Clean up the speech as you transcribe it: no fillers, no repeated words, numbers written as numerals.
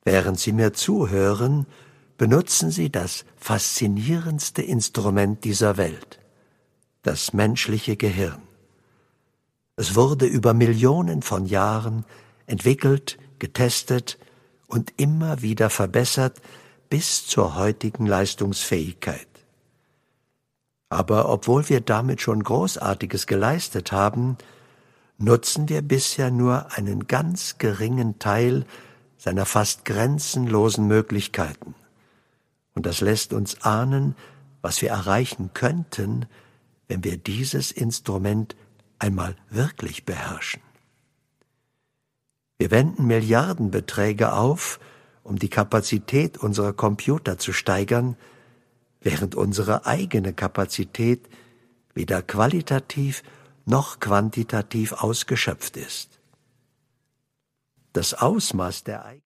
Während Sie mir zuhören, benutzen Sie das faszinierendste Instrument dieser Welt, das menschliche Gehirn. Es wurde über Millionen von Jahren entwickelt, getestet und immer wieder verbessert bis zur heutigen Leistungsfähigkeit. Aber obwohl wir damit schon Großartiges geleistet haben, nutzen wir bisher nur einen ganz geringen Teil seiner fast grenzenlosen Möglichkeiten. Und das lässt uns ahnen, was wir erreichen könnten, wenn wir dieses Instrument einmal wirklich beherrschen. Wir wenden Milliardenbeträge auf, um die Kapazität unserer Computer zu steigern, während unsere eigene Kapazität weder qualitativ noch quantitativ ausgeschöpft ist. Das Ausmaß der